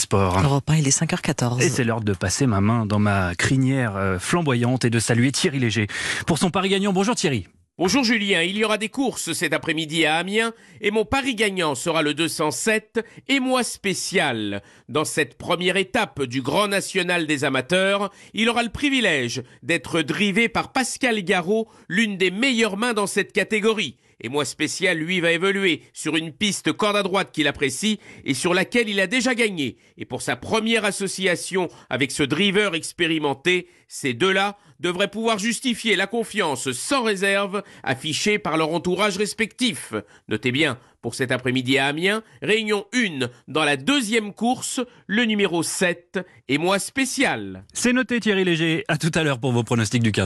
sport. Europe 1, il est 5h14. Et c'est l'heure de passer ma main dans ma crinière flamboyante et de saluer Thierry Léger pour son pari gagnant. Bonjour Thierry. Bonjour Julien, il y aura des courses cet après-midi à Amiens et mon pari gagnant sera le 207 et moi spécial. Dans cette première étape du Grand National des amateurs, il aura le privilège d'être drivé par Pascal Garot, l'une des meilleures mains dans cette catégorie. Et moi spécial, lui, va évoluer sur une piste corde à droite qu'il apprécie et sur laquelle il a déjà gagné. Et pour sa première association avec ce driver expérimenté, ces deux-là devraient pouvoir justifier la confiance sans réserve affichée par leur entourage respectif. Notez bien, pour cet après-midi à Amiens, réunion 1 dans la deuxième course, le numéro 7 et moi spécial. C'est noté Thierry Léger. À tout à l'heure pour vos pronostics du quart.